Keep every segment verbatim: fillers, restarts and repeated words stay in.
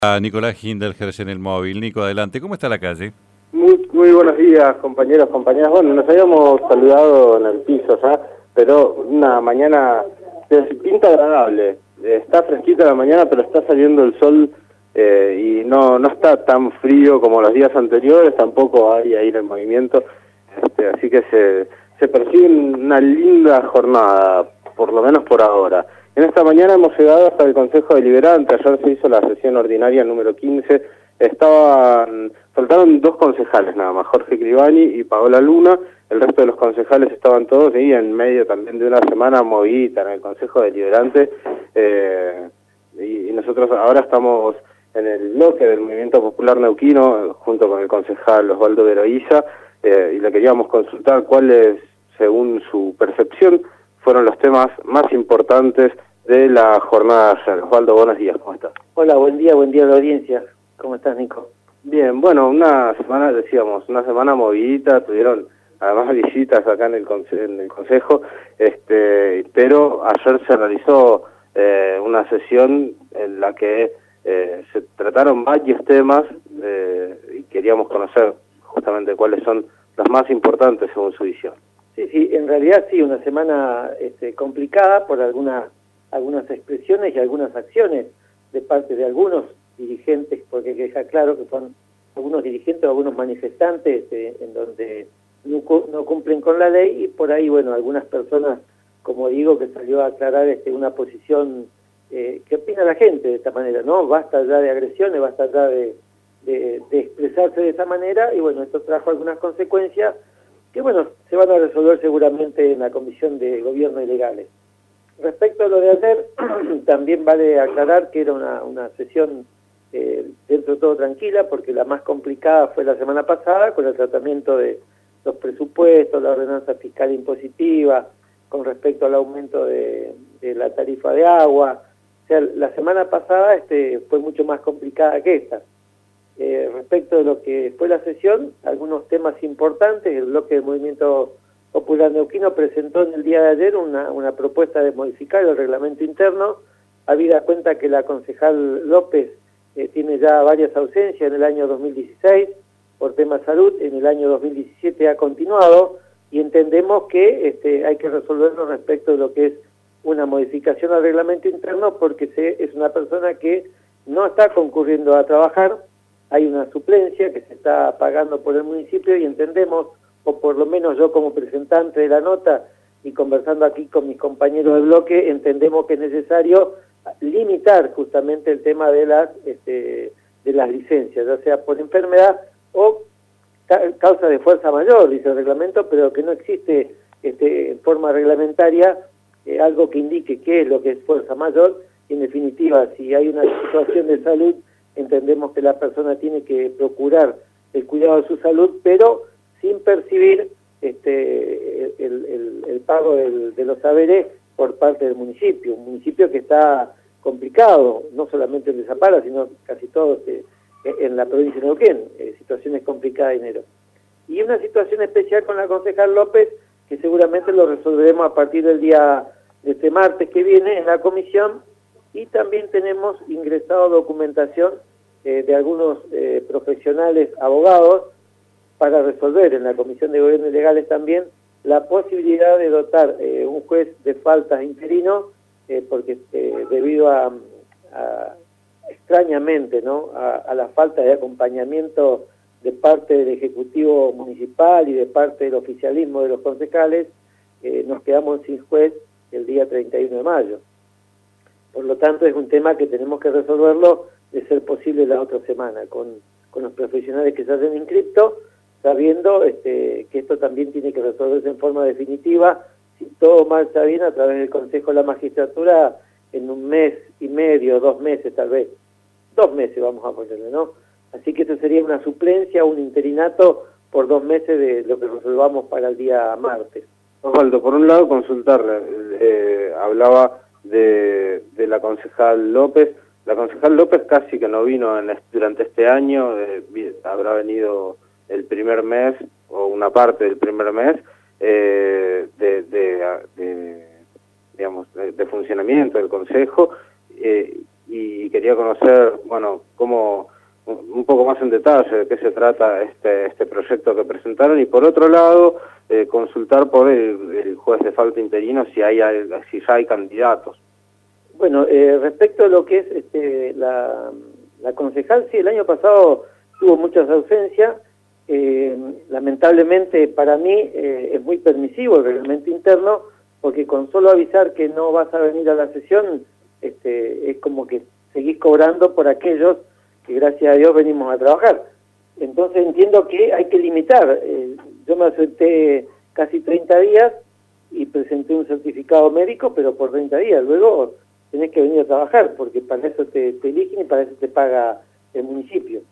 A Nicolás Hindelherz en el móvil. Nico, adelante. ¿Cómo está la calle? Muy, muy buenos días, compañeros, compañeras. Bueno, nos habíamos saludado en el piso ya, pero una mañana de pinta agradable. Está fresquita la mañana, pero está saliendo el sol eh, y no no está tan frío como los días anteriores, tampoco hay aire en movimiento, este, así que se, se percibe una linda jornada, por lo menos por ahora. En esta mañana hemos llegado hasta el Consejo Deliberante. Ayer se hizo la sesión ordinaria número quince. Estaban, faltaron dos concejales nada más, Jorge Cribani y Paola Luna. El resto de los concejales estaban todos ahí en medio también de una semana movida en el Consejo Deliberante. Eh, y, y nosotros ahora estamos en el bloque del Movimiento Popular Neuquino, junto con el concejal Osvaldo Veroiza, eh, y le queríamos consultar cuáles, según su percepción, fueron los temas más importantes de la jornada de ayer. Osvaldo, buenos días, ¿cómo estás? Hola, buen día, buen día a la audiencia. ¿Cómo estás, Nico? Bien, bueno, una semana, decíamos, una semana movidita, tuvieron además visitas acá en el, conse en el Consejo, este, pero ayer se realizó eh, una sesión en la que eh, se trataron varios temas eh, y queríamos conocer justamente cuáles son los más importantes según su visión. Sí, sí, en realidad sí, una semana este, complicada por algunas algunas expresiones y algunas acciones de parte de algunos dirigentes, porque hay que dejar claro que son algunos dirigentes o algunos manifestantes eh, en donde no, no cumplen con la ley, y por ahí, bueno, algunas personas, como digo, que salió a aclarar este, una posición eh, que opina la gente de esta manera, ¿no? Basta ya de agresiones, basta ya de, de, de expresarse de esa manera, y bueno, esto trajo algunas consecuencias que, bueno, se van a resolver seguramente en la Comisión de Gobierno y Legales. Respecto a lo de ayer, también vale aclarar que era una, una sesión eh, dentro de todo tranquila, porque la más complicada fue la semana pasada, con el tratamiento de los presupuestos, la ordenanza fiscal impositiva, con respecto al aumento de, de la tarifa de agua. O sea, la semana pasada este, fue mucho más complicada que esta. Eh, respecto de lo que fue la sesión, algunos temas importantes. El bloque del Movimiento Popular Neuquino presentó en el día de ayer una, una propuesta de modificar el reglamento interno, habida cuenta que la concejal López eh, tiene ya varias ausencias en el año dos mil dieciséis por tema de salud, en el año dos mil diecisiete ha continuado, y entendemos que este, hay que resolverlo respecto de lo que es una modificación al reglamento interno, porque se, es una persona que no está concurriendo a trabajar. Hay una suplencia que se está pagando por el municipio y entendemos, o por lo menos yo como presentante de la nota y conversando aquí con mis compañeros de bloque, entendemos que es necesario limitar justamente el tema de las este, de las licencias, ya sea por enfermedad o ca causa de fuerza mayor, dice el reglamento, pero que no existe este, en forma reglamentaria eh, algo que indique qué es lo que es fuerza mayor, y en definitiva, si hay una situación de salud, entendemos que la persona tiene que procurar el cuidado de su salud, pero sin percibir este, el, el, el pago del, de los saberes por parte del municipio. Un municipio que está complicado, no solamente en de Zapala, sino casi todo este, en la provincia de Neuquén, eh, situaciones complicadas de dinero. Y una situación especial con la concejal López, que seguramente lo resolveremos a partir del día de este martes que viene en la comisión. Y también tenemos ingresado documentación eh, de algunos eh, profesionales abogados para resolver en la Comisión de Gobierno y Legales también la posibilidad de dotar eh, un juez de faltas interino, eh, porque eh, debido a, a extrañamente, ¿no?, a, a la falta de acompañamiento de parte del Ejecutivo Municipal y de parte del oficialismo de los concejales, eh, nos quedamos sin juez el día treinta y uno de mayo. Por lo tanto, es un tema que tenemos que resolverlo, de ser posible, la otra semana, con, con los profesionales que se hacen inscriptos, sabiendo este, que esto también tiene que resolverse en forma definitiva, si todo marcha bien, a través del Consejo de la Magistratura, en un mes y medio, dos meses tal vez, dos meses vamos a ponerle, ¿no? Así que esto sería una suplencia, un interinato por dos meses de lo que resolvamos para el día martes. Osvaldo, por un lado consultarle, eh, hablaba de, de la concejal López. La concejal López casi que no vino en este, durante este año, eh, habrá venido el primer mes o una parte del primer mes eh, de, de, de, digamos, de, de funcionamiento del Consejo, eh, y quería conocer, bueno, cómo, un poco más en detalle de qué se trata este, este proyecto que presentaron, y por otro lado, eh, consultar por el, el juez de falta interino si hay si ya hay candidatos. Bueno, eh, respecto a lo que es este, la, la concejal, sí, el año pasado tuvo muchas ausencias. Eh, lamentablemente para mí eh, es muy permisivo el reglamento interno, porque con solo avisar que no vas a venir a la sesión, este, es como que seguís cobrando por aquellos que gracias a Dios venimos a trabajar. Entonces entiendo que hay que limitar. Eh, yo me ausenté casi treinta días y presenté un certificado médico, pero por treinta días. Luego tenés que venir a trabajar, porque para eso te, te eligen y para eso te paga el municipio.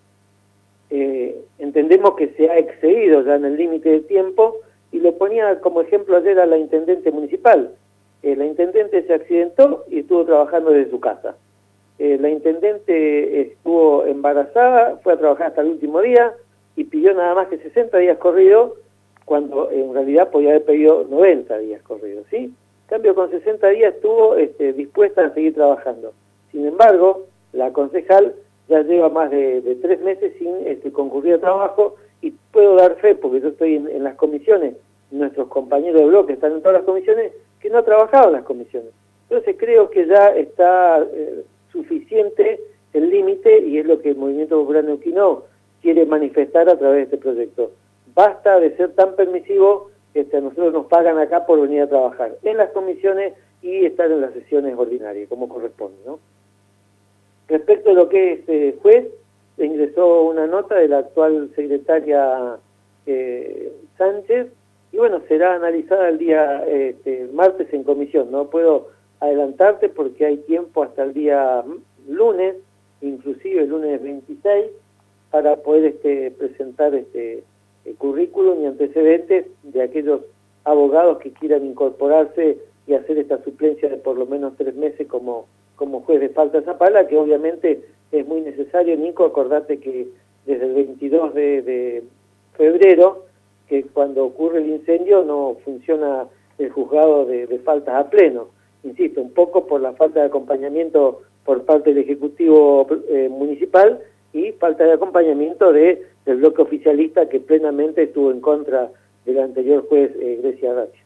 Eh, entendemos que se ha excedido ya en el límite de tiempo, y lo ponía como ejemplo ayer a la intendente municipal. Eh, la intendente se accidentó y estuvo trabajando desde su casa. Eh, la intendente estuvo embarazada, fue a trabajar hasta el último día y pidió nada más que sesenta días corridos, cuando en realidad podía haber pedido noventa días corridos, ¿sí? En cambio, con sesenta días estuvo este, dispuesta a seguir trabajando. Sin embargo, la concejal ya lleva más de, de tres meses sin este, concurrir a trabajo, y puedo dar fe, porque yo estoy en, en las comisiones, nuestros compañeros de bloque están en todas las comisiones, que no ha trabajado en las comisiones. Entonces creo que ya está eh, suficiente el límite, y es lo que el Movimiento Popular Neuquino quiere manifestar a través de este proyecto. Basta de ser tan permisivo. Este, a nosotros nos pagan acá por venir a trabajar en las comisiones y estar en las sesiones ordinarias, como corresponde, ¿no? Respecto a lo que es eh, juez, ingresó una nota de la actual secretaria eh, Sánchez, y bueno, será analizada el día este, martes en comisión. No puedo adelantarte porque hay tiempo hasta el día lunes, inclusive el lunes veintiséis, para poder este, presentar este el currículum y antecedentes de aquellos abogados que quieran incorporarse y hacer esta suplencia de por lo menos tres meses como, como juez de falta Zapala, que obviamente es muy necesario. Nico, acordate que desde el veintidós de febrero, que cuando ocurre el incendio no funciona el juzgado de, de faltas a pleno. Insisto, un poco por la falta de acompañamiento por parte del Ejecutivo eh, Municipal, y falta de acompañamiento de, del bloque oficialista, que plenamente estuvo en contra del anterior juez eh, Grecia Racho.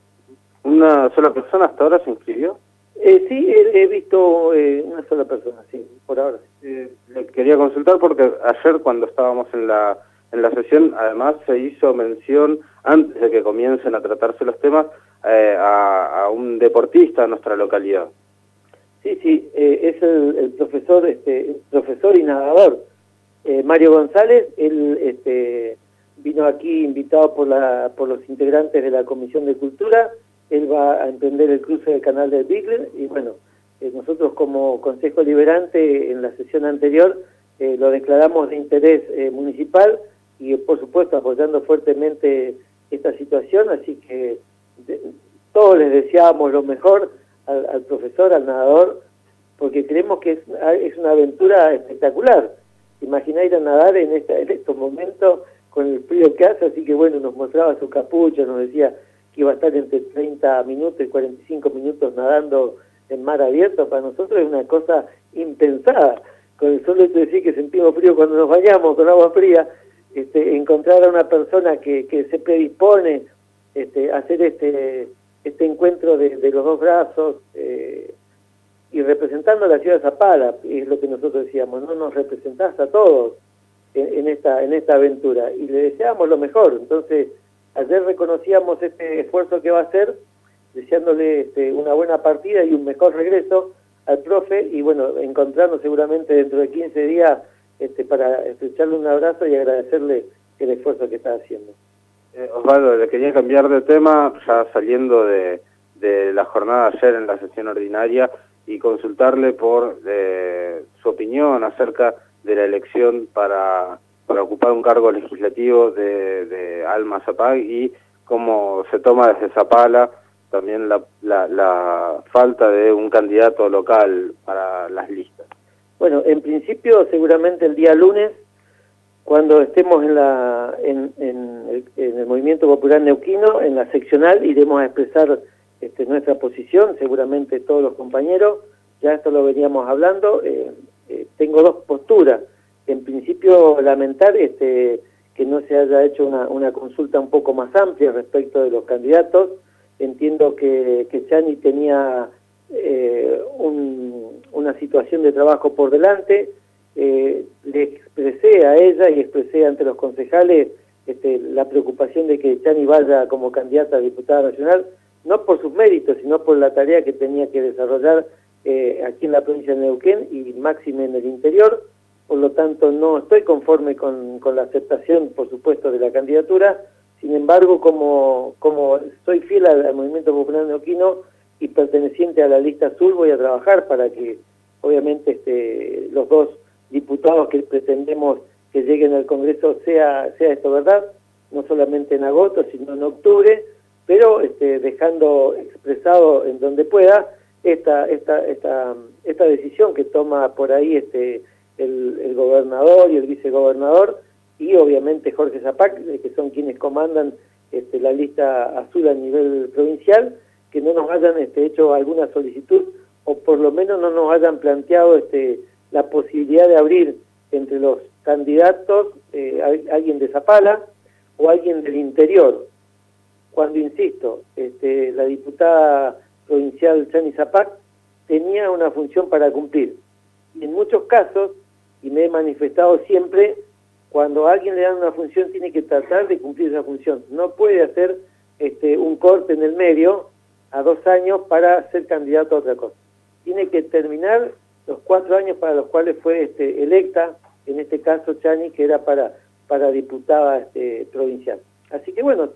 ¿Una sola persona hasta ahora se inscribió? Eh, sí, he, he visto eh, una sola persona, sí, por ahora. Eh, le quería consultar porque ayer, cuando estábamos en la en la sesión, además se hizo mención, antes de que comiencen a tratarse los temas, eh, a, a un deportista de nuestra localidad. Sí, sí, eh, es el, el profesor, este, profesor y nadador eh, Mario González. Él este, vino aquí invitado por la por los integrantes de la Comisión de Cultura. Él va a emprender el cruce del canal del Bigler, y bueno, eh, nosotros como Consejo Liberante en la sesión anterior eh, lo declaramos de interés eh, municipal, y por supuesto apoyando fuertemente esta situación, así que de, todos les deseábamos lo mejor al, al profesor, al nadador, porque creemos que es, es una aventura espectacular. Imaginá ir a nadar en, esta, en estos momentos con el frío que hace, así que bueno, nos mostraba su capucha, nos decía que iba a estar entre treinta minutos y cuarenta y cinco minutos nadando en mar abierto. Para nosotros es una cosa impensada. Con el solo hecho de decir que sentimos frío cuando nos bañamos con agua fría, este, encontrar a una persona que, que se predispone este, a hacer este, este encuentro de, de los dos brazos, eh, y representando a la ciudad de Zapala, es lo que nosotros decíamos, no nos representás a todos en, en esta en esta aventura, y le deseamos lo mejor. Entonces, ayer reconocíamos este esfuerzo que va a hacer, deseándole este, una buena partida y un mejor regreso al profe, y bueno, encontrarnos seguramente dentro de quince días este, para estrecharle un abrazo y agradecerle el esfuerzo que está haciendo. Eh, Osvaldo, le quería cambiar de tema, ya saliendo de, de la jornada ayer en la sesión ordinaria, y consultarle por eh, su opinión acerca de la elección para, para ocupar un cargo legislativo de, de Alma Zapag, y cómo se toma desde Zapala también la, la, la falta de un candidato local para las listas. Bueno, en principio seguramente el día lunes, cuando estemos en, la, en, en, el, en el Movimiento Popular Neuquino, en la seccional, iremos a expresar este, nuestra posición, seguramente todos los compañeros, ya esto lo veníamos hablando, eh, eh, tengo dos posturas. En principio, lamentar este, que no se haya hecho una, una consulta un poco más amplia respecto de los candidatos. Entiendo que, que Chani tenía eh, un, una situación de trabajo por delante. Eh, le expresé a ella y expresé ante los concejales este, la preocupación de que Chani vaya como candidata a diputada nacional, no por sus méritos, sino por la tarea que tenía que desarrollar eh, aquí en la provincia de Neuquén y máxime en el interior. Por lo tanto, no estoy conforme con, con la aceptación, por supuesto, de la candidatura. Sin embargo, como, como soy fiel al, al Movimiento Popular Neuquino y perteneciente a la lista azul, voy a trabajar para que, obviamente, este, los dos diputados que pretendemos que lleguen al Congreso sea, sea esto verdad, no solamente en agosto, sino en octubre, pero este, dejando expresado en donde pueda esta, esta, esta, esta decisión que toma por ahí este El, el gobernador y el vicegobernador y obviamente Jorge Zapac, que son quienes comandan este, la lista azul a nivel provincial, que no nos hayan este, hecho alguna solicitud o por lo menos no nos hayan planteado este, la posibilidad de abrir entre los candidatos eh, alguien de Zapala o alguien del interior. Cuando, insisto, este, la diputada provincial Chani Zapac tenía una función para cumplir. Y en muchos casos, y me he manifestado siempre, cuando a alguien le dan una función tiene que tratar de cumplir esa función. No puede hacer este, un corte en el medio a dos años para ser candidato a otra cosa. Tiene que terminar los cuatro años para los cuales fue este, electa, en este caso Chani, que era para, para diputada este, provincial. Así que bueno,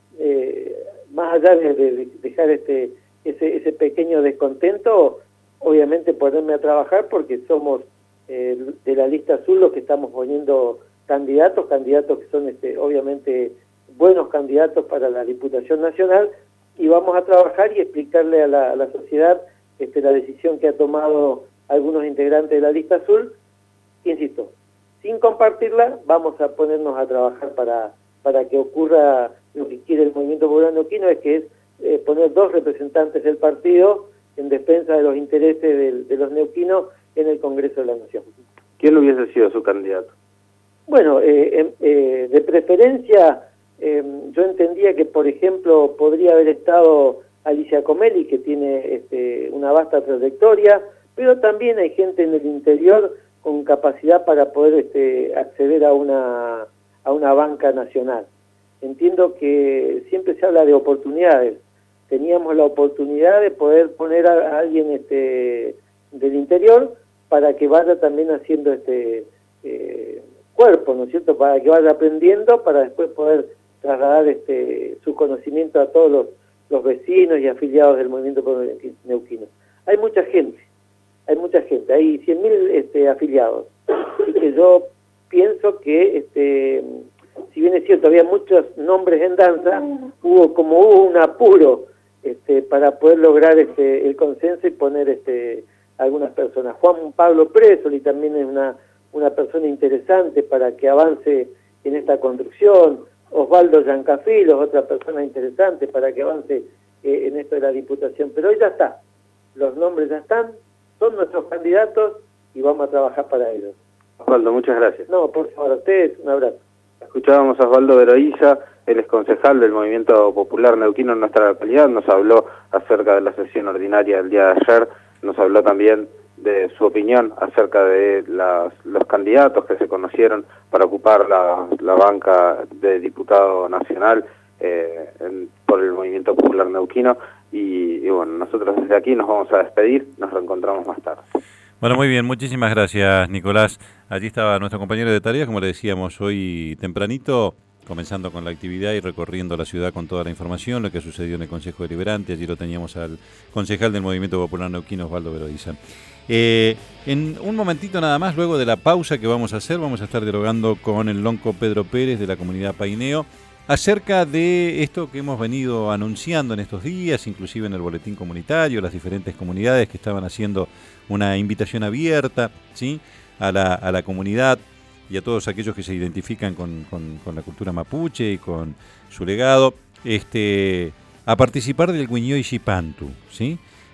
eh, más allá de, de dejar este, ese, ese pequeño descontento, obviamente ponerme a trabajar porque somos eh, de la lista azul los que estamos poniendo candidatos, candidatos que son este, obviamente buenos candidatos para la Diputación Nacional, y vamos a trabajar y explicarle a la, a la sociedad este, la decisión que ha tomado algunos integrantes de la lista azul. Insisto, sin compartirla, vamos a ponernos a trabajar para, para que ocurra lo que quiere el Movimiento Popular Neuquino, es que es eh, poner dos representantes del partido en defensa de los intereses de, de los neuquinos en el Congreso de la Nación. ¿Quién hubiese sido su candidato? Bueno, eh, eh, de preferencia, eh, yo entendía que, por ejemplo, podría haber estado Alicia Comelli, que tiene este, una vasta trayectoria, pero también hay gente en el interior con capacidad para poder este, acceder a una, a una banca nacional. Entiendo que siempre se habla de oportunidades. Teníamos la oportunidad de poder poner a, a alguien este, del interior para que vaya también haciendo este eh, cuerpo, ¿no es cierto?, para que vaya aprendiendo, para después poder trasladar este su conocimiento a todos los, los vecinos y afiliados del Movimiento Neuquino. Hay mucha gente, hay mucha gente, hay cien mil este, afiliados, así que yo pienso que, este si bien es cierto, había muchos nombres en danza, hubo como hubo un apuro este, para poder lograr este, el consenso y poner este, algunas personas. Juan Pablo Presoli también es una, una persona interesante para que avance en esta construcción. Osvaldo Giancafilos, otra persona interesante para que avance eh, en esto de la Diputación. Pero hoy ya está, los nombres ya están, son nuestros candidatos y vamos a trabajar para ellos. Osvaldo, muchas gracias. No, por favor, a ustedes un abrazo. Escuchábamos a Osvaldo Veroiza, él es concejal del Movimiento Popular Neuquino en nuestra localidad, nos habló acerca de la sesión ordinaria del día de ayer, nos habló también de su opinión acerca de las, los candidatos que se conocieron para ocupar la, la banca de diputado nacional eh, en, por el Movimiento Popular Neuquino, y, y bueno, nosotros desde aquí nos vamos a despedir, nos reencontramos más tarde. Bueno, muy bien, muchísimas gracias, Nicolás. Allí estaba nuestro compañero de tareas, como le decíamos, hoy tempranito, comenzando con la actividad y recorriendo la ciudad con toda la información, lo que sucedió en el Consejo Deliberante. Allí lo teníamos al concejal del Movimiento Popular Neuquino, Osvaldo Veroiza. Eh, en un momentito nada más, luego de la pausa que vamos a hacer, vamos a estar dialogando con el lonco Pedro Pérez de la comunidad Paineo acerca de esto que hemos venido anunciando en estos días, inclusive en el boletín comunitario, las diferentes comunidades que estaban haciendo una invitación abierta, ¿sí?, a la, a la comunidad y a todos aquellos que se identifican con, con, con la cultura mapuche y con su legado, este, a participar del Guiñoy Xipantu, ¿sí?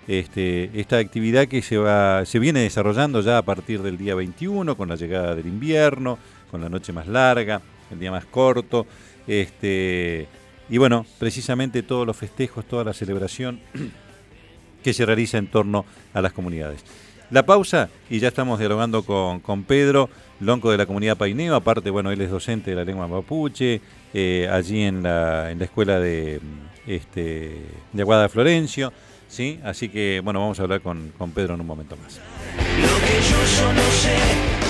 este, esta actividad que se va, se viene desarrollando ya a partir del día veintiuno, con la llegada del invierno, con la noche más larga, el día más corto, este, y bueno, precisamente todos los festejos, toda la celebración que se realiza en torno a las comunidades. La pausa, y ya estamos dialogando con, con Pedro, lonco de la comunidad paineo, aparte, bueno, él es docente de la lengua mapuche, eh, allí en la, en la escuela de, este, de Aguada Florencio, ¿sí? Así que, bueno, vamos a hablar con, con Pedro en un momento más. Lo que yo, yo no sé.